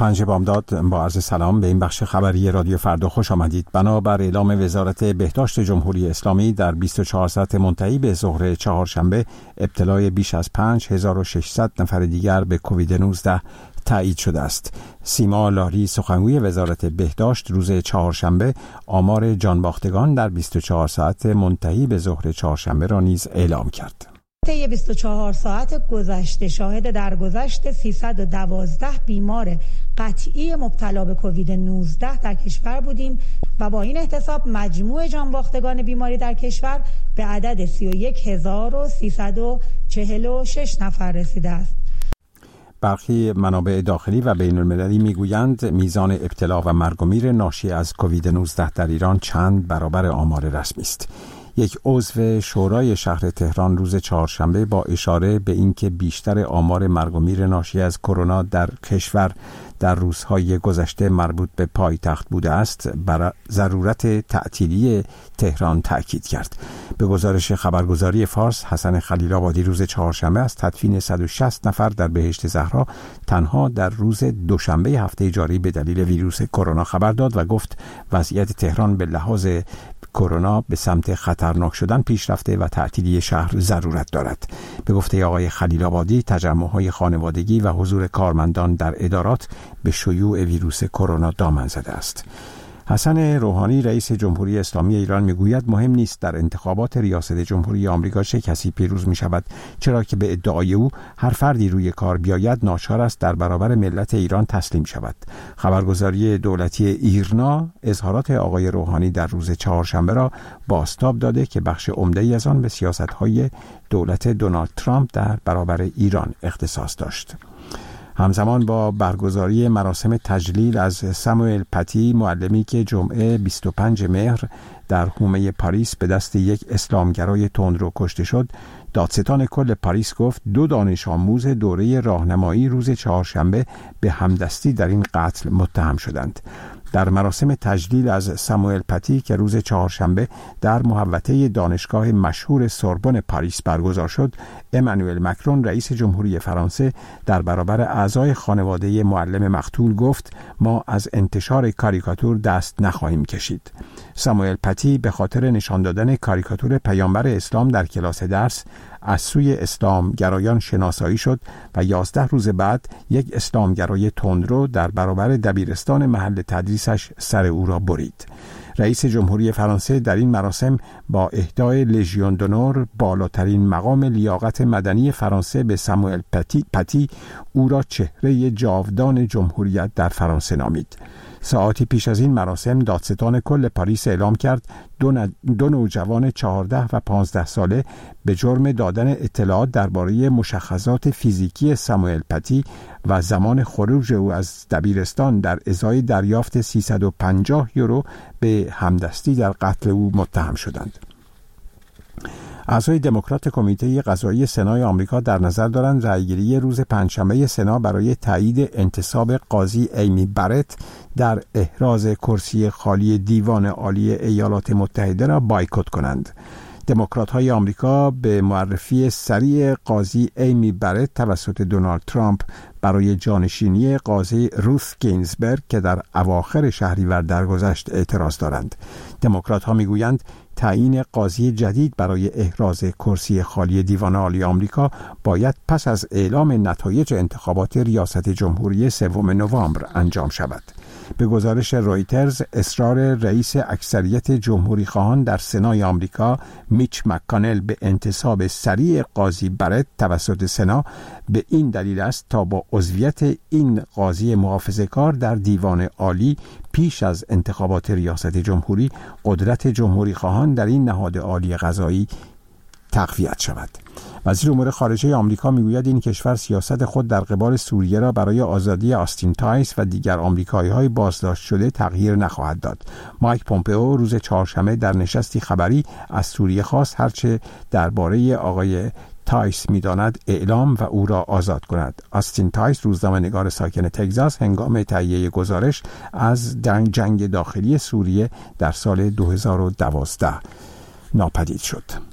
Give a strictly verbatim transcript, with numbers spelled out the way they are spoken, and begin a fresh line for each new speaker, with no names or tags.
پنج بامداد با عرض سلام به این بخش خبری رادیو فردا خوش آمدید. بنابر اعلام وزارت بهداشت جمهوری اسلامی در بیست و چهار ساعت منتهی به ظهر چهارشنبه ابتلای بیش از پنج هزار و ششصد نفر دیگر به کووید نوزده تایید شده است. سیما لاری سخنگوی وزارت بهداشت روز چهارشنبه آمار جانباختگان در بیست و چهار ساعت منتهی به ظهر چهارشنبه را نیز اعلام کرد.
طی بیست و چهار ساعت گذشته شاهد درگذشت سیصد و دوازده بیمار قطعی مبتلا به کووید نوزده در کشور بودیم و با این احتساب مجموع جانباختگان بیماری در کشور به عدد سی و یک هزار و سیصد و چهل و شش نفر رسیده است.
برخی منابع داخلی و بین المللی میگویند میزان ابتلا و مرگ و میر ناشی از کووید نوزده در ایران چند برابر آمار رسمی است. یک عضو شورای شهر تهران روز چهارشنبه با اشاره به اینکه بیشتر آمار مرگ و میر ناشی از کرونا در کشور در روزهای گذشته مربوط به پایتخت بوده است، بر ضرورت تعطیلی تهران تأکید کرد. به گزارش خبرگزاری فارس، حسن خلیل آبادی روز چهارشنبه از تدفین صد و شصت نفر در بهشت زهرا تنها در روز دوشنبه هفته جاری به دلیل ویروس کرونا خبر داد و گفت وضعیت تهران به لحاظ کرونا به سمت خطرناک شدن پیش رفته و تعطیلی شهر ضرورت دارد. به گفته آقای خلیل آبادی، تجمع‌های خانوادگی و حضور کارمندان در ادارات به شیوع ویروس کرونا دامن زده است. حسن روحانی رئیس جمهوری اسلامی ایران میگوید مهم نیست در انتخابات ریاست جمهوری آمریکا چه کسی پیروز می شود، چرا که به ادعای او هر فردی روی کار بیاید ناچار است در برابر ملت ایران تسلیم شود. خبرگزاری دولتی ایرنا اظهارات آقای روحانی در روز چهارشنبه را بازتاب داده که بخش عمده‌ای از آن به سیاست‌های دولت دونالد ترامپ در برابر ایران اختصاص داشت. همزمان با برگزاری مراسم تجلیل از ساموئل پتی، معلمی که جمعه بیست و پنج مهر در حومه پاریس به دست یک اسلامگرای تندرو کشته شد، دادستان کل پاریس گفت دو دانش آموز دوره راهنمایی روز چهارشنبه به همدستی در این قتل متهم شدند. در مراسم تجلیل از ساموئل پتی که روز چهارشنبه در محوطه دانشگاه مشهور سوربن پاریس برگزار شد، امانوئل مکرون رئیس جمهوری فرانسه در برابر اعضای خانواده معلم مقتول گفت ما از انتشار کاریکاتور دست نخواهیم کشید. ساموئل پتی به خاطر نشان دادن کاریکاتور پیامبر اسلام در کلاس درس از سوی اسلام گرایان شناسایی شد و یازده روز بعد یک اسلامگرای تندرو در برابر دبیرستان محل تدریسش سر او را برید. رئیس جمهوری فرانسه در این مراسم با اهدای لژیون دونور، بالاترین مقام لیاقت مدنی فرانسه، به ساموئل پتی, پتی او را چهره جاودان جمهوریت در فرانسه نامید. ساعتی پیش از این مراسم دادستان کل پاریس اعلام کرد دو, ن... دو نوجوان چهارده و پانزده ساله به جرم دادن اطلاعات درباره مشخصات فیزیکی ساموئل پتی و زمان خروج او از دبیرستان در ازای دریافت سیصد و پنجاه یورو به همدستی در قتل او متهم شدند. اعضای دموکرات کمیته قضایی سنای آمریکا در نظر دارند رأیگیری روز پنجشنبه سنا برای تایید انتصاب قاضی ایمی برت در احراز کرسی خالی دیوان عالی ایالات متحده را بایکوت کنند. دموکرات‌های آمریکا به معرفی سریع قاضی ایمی برت توسط دونالد ترامپ برای جانشینی قاضی روث گینزبرگ که در اواخر شهریور درگذشت اعتراض دارند. دموکرات‌ها میگویند تعیین قاضی جدید برای احراز کرسی خالی دیوان عالی آمریکا باید پس از اعلام نتایج انتخابات ریاست جمهوری سوم نوامبر انجام شود. به گزارش رویترز، اصرار رئیس اکثریت جمهوری خواهان در سنای آمریکا میچ مکانل به انتصاب سریع قاضی برت توسط سنا به این دلیل است تا با عضویت این قاضی محافظه‌کار در دیوان عالی پیش از انتخابات ریاست جمهوری قدرت جمهوری خواهان در این نهاد عالی قضایی تقویت شود. وزیر امور خارجه آمریکا میگوید این کشور سیاست خود در قبال سوریه را برای آزادی آستین تایس و دیگر آمریکایی‌های بازداشت شده تغییر نخواهد داد. مایک پومپئو روز چهارشنبه در نشستی خبری از سوریه خواست هرچه درباره آقای تایس می‌داند اعلام و او را آزاد کند. آستین تایس روزنامه‌نگار ساکن تگزاس هنگام تهیه گزارش از جنگ داخلی سوریه در سال دو هزار و دوازده ناپدید شد.